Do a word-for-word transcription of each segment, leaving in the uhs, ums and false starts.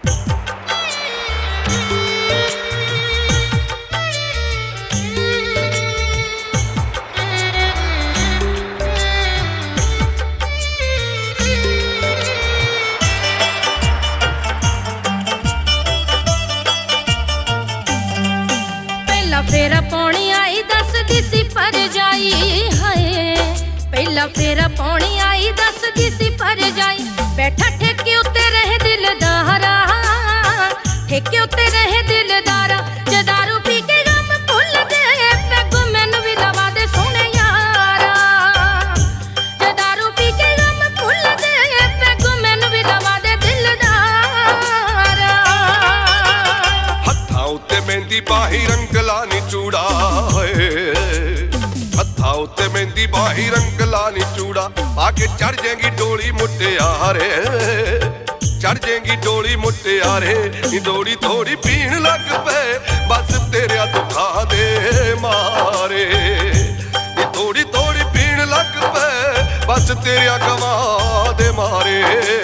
फेरा पौनी आई दसदी सी भरजाई हाय, पहला फेरा पौनी आई दसदी सी भरजाई। बैठा ठेके उत्ते रहे दिलदारा, ठेके उत्ते रहे दिलदारा। जे दारू पी के गम भुल गए पैग मैनू भी लवा दे सोने यारा। जे दारू पी के गम भुल गए पैग मैनू भी लवा दे दिलदारा। हत्थां उत्ते मेहंदी बाही रंग लानी चूड़ा है, हत्था उत्ते मेहंदी बाही रंग लानी चूड़ा। आके चढ़ जाएगी डोली मुटियारे, चढ़ जाएगी डोली मुटियारे। नी दौड़ी थोड़ी पीण लग पे बस तेरे दुखा दे मारे। नी थोड़ी थोड़ी पीण लग पे बस तेरे गवा दे मारे।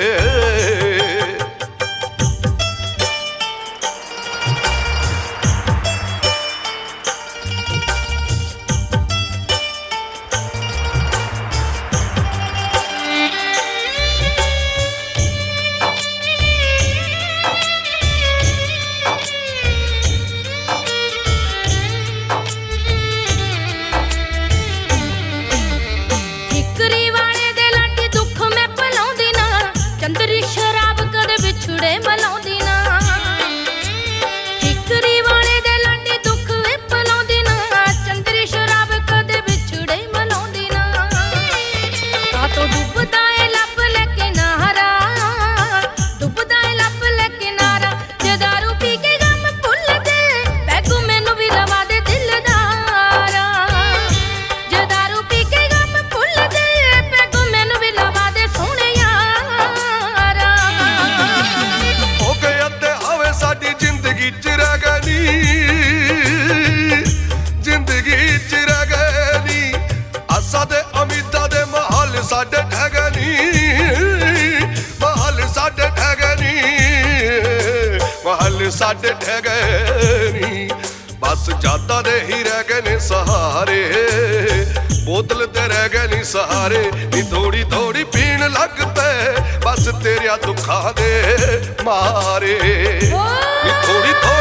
साडे ठगे नी महल साडे ठगे नी महल साडे ठगे नी। बस जादा दे ही रह गए ने सहारे, बोतल ते रह गए नी सहारे। नी थोड़ी थोड़ी पीण लग पे बस तेरिया दुखा दे मारे। नी थोड़ी थोड़ी